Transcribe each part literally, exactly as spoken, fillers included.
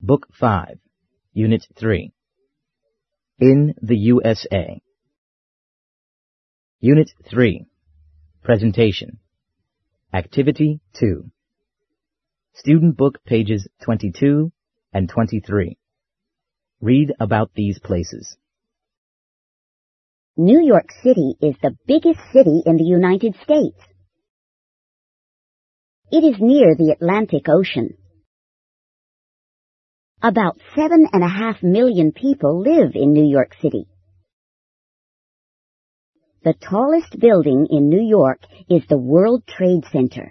Book five, Unit three. In the U S A. Unit three. Presentation. Activity two. Student book pages twenty-two and twenty-three. Read about these places. New York City is the biggest city in the United States. It is near the Atlantic Ocean. About seven and a half million people live in New York City. The tallest building in New York is the World Trade Center.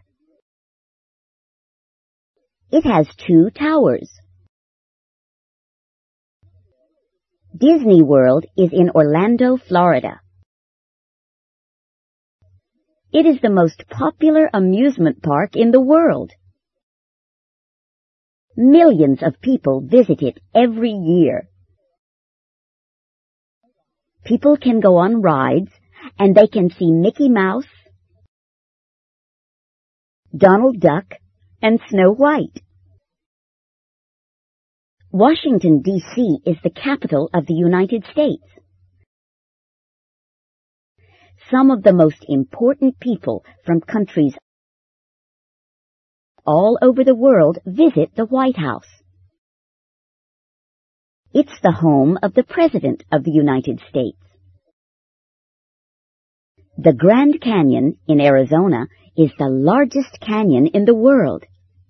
It has two towers. Disney World is in Orlando, Florida. It is the most popular amusement park in the world. Millions of people visit it every year. People can go on rides, and they can see Mickey Mouse, Donald Duck, and Snow White. Washington, D C is the capital of the United States. Some of the most important people from countries all over the world visit the White House. It's the home of the President of the United States. The Grand Canyon in Arizona is the largest canyon in the world.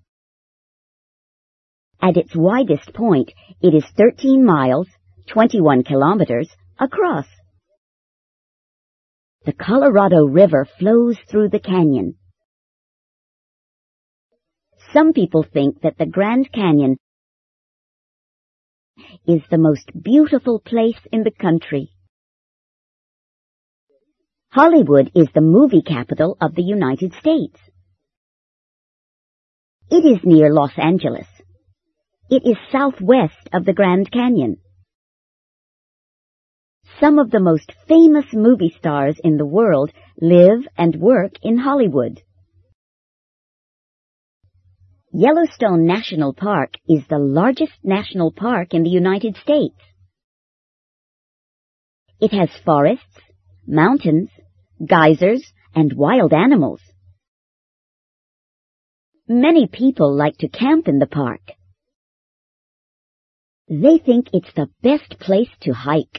At its widest point, it is thirteen miles, twenty-one kilometers, across. The Colorado River flows through the canyon. Some people think that the Grand Canyon is the most beautiful place in the country. Hollywood is the movie capital of the United States. It is near Los Angeles. It is southwest of the Grand Canyon. Some of the most famous movie stars in the world live and work in Hollywood. Yellowstone National Park is the largest national park in the United States. It has forests, mountains, geysers, and wild animals. Many people like to camp in the park. They think it's the best place to hike.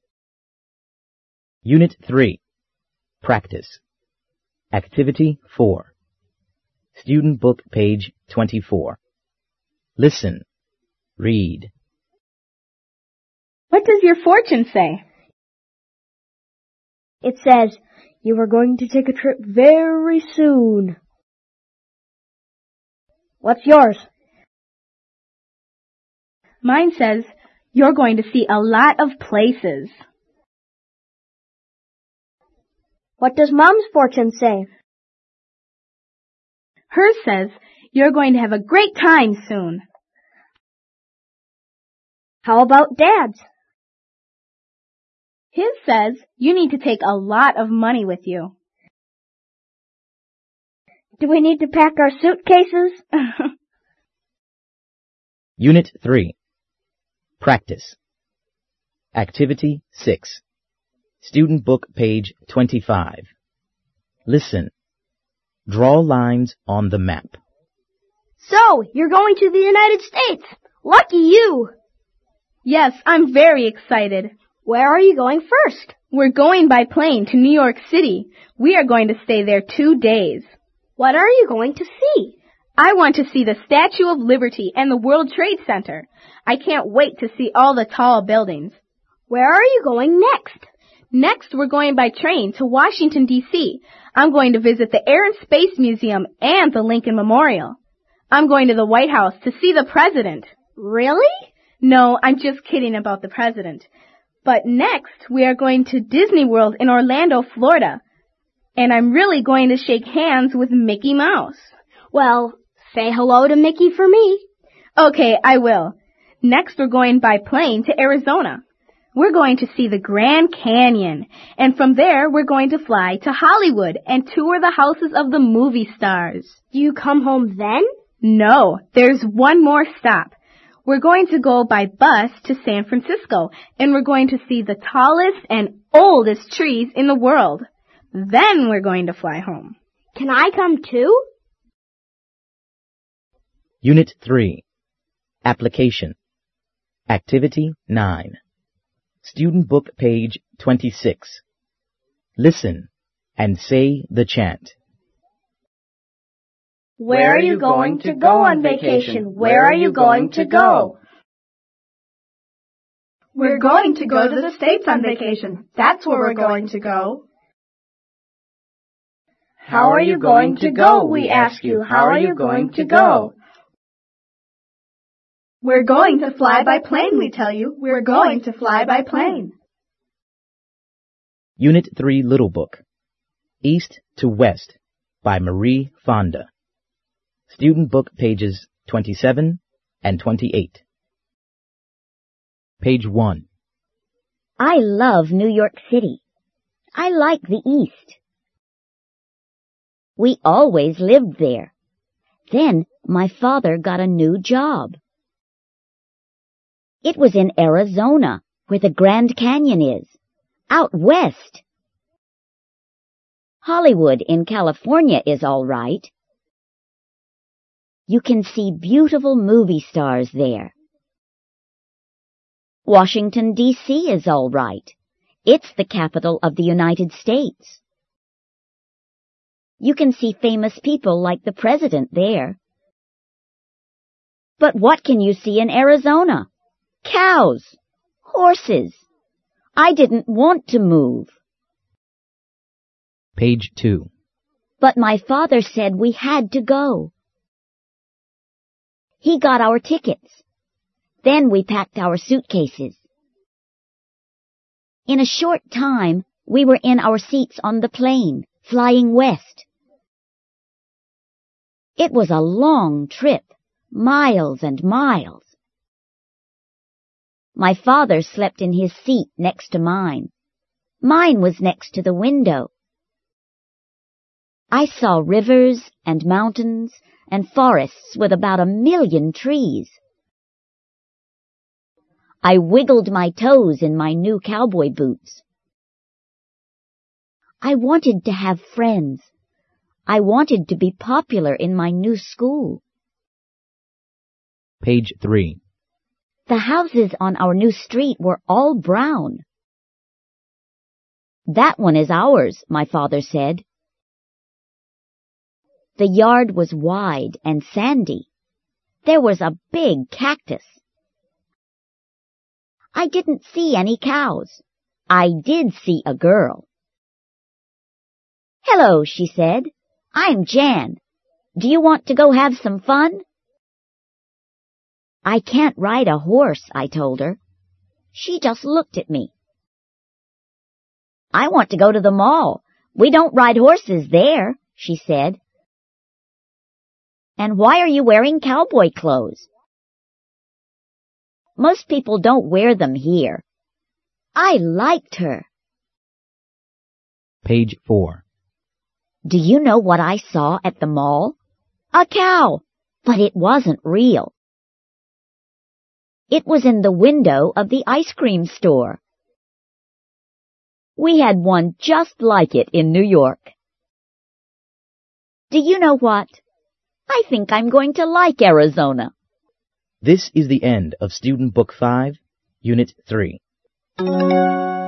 Unit three. Practice. Activity four. Student book page twenty-four. Listen. Read. What does your fortune say? It says, you are going to take a trip very soon. What's yours? Mine says, you're going to see a lot of places. What does Mom's fortune say? Hers says, you're going to have a great time soon. How about Dad's? His says, you need to take a lot of money with you. Do we need to pack our suitcases? Unit three. Practice. Activity six. Student book page twenty-five. Listen. Draw lines on the map. So, you're going to the United States. Lucky you. Yes, I'm very excited. Where are you going first? We're going by plane to New York City. We are going to stay there two days. What are you going to see? I want to see the Statue of Liberty and the World Trade Center. I can't wait to see all the tall buildings. Where are you going next? Next, we're going by train to Washington, D C I'm going to visit the Air and Space Museum and the Lincoln Memorial. I'm going to the White House to see the President. Really? No, I'm just kidding about the President. But next, we are going to Disney World in Orlando, Florida. And I'm really going to shake hands with Mickey Mouse. Well, say hello to Mickey for me. Okay, I will. Next, we're going by plane to Arizona. We're going to see the Grand Canyon. And from there, we're going to fly to Hollywood and tour the houses of the movie stars. Do you come home then? No, there's one more stop. We're going to go by bus to San Francisco, and we're going to see the tallest and oldest trees in the world. Then we're going to fly home. Can I come too? Unit three. Application. Activity nine. Student book page twenty-six. Listen and say the chant. Where are you going to go on vacation? Where are you going to go? We're going to go to the States on vacation. That's where we're going to go. How are you going to go? We ask you. How are you going to go? We're going to fly by plane, we tell you. We're going to fly by plane. Unit three Little Book. East to West by Marie Fonda. Student book pages twenty-seven and twenty-eight. Page one. I love New York City. I like the East. We always lived there. Then my father got a new job. It was in Arizona, where the Grand Canyon is, out west. Hollywood in California is all right. You can see beautiful movie stars there. Washington, D C is all right. It's the capital of the United States. You can see famous people like the president there. But what can you see in Arizona? Cows, horses. I didn't want to move. Page two. But my father said we had to go. He got our tickets. Then we packed our suitcases. In a short time, we were in our seats on the plane, flying west. It was a long trip, miles and miles. My father slept in his seat next to mine. Mine was next to the window. I saw rivers and mountains and forests with about a million trees. I wiggled my toes in my new cowboy boots. I wanted to have friends. I wanted to be popular in my new school. Page three. The houses on our new street were all brown. That one is ours, my father said. The yard was wide and sandy. There was a big cactus. I didn't see any cows. I did see a girl. Hello, she said. I'm Jan. Do you want to go have some fun? I can't ride a horse, I told her. She just looked at me. I want to go to the mall. We don't ride horses there, she said. And why are you wearing cowboy clothes? Most people don't wear them here. I liked her. Page four. Do you know what I saw at the mall? A cow, but it wasn't real. It was in the window of the ice cream store. We had one just like it in New York. Do you know what? I think I'm going to like Arizona. This is the end of Student Book five, Unit three.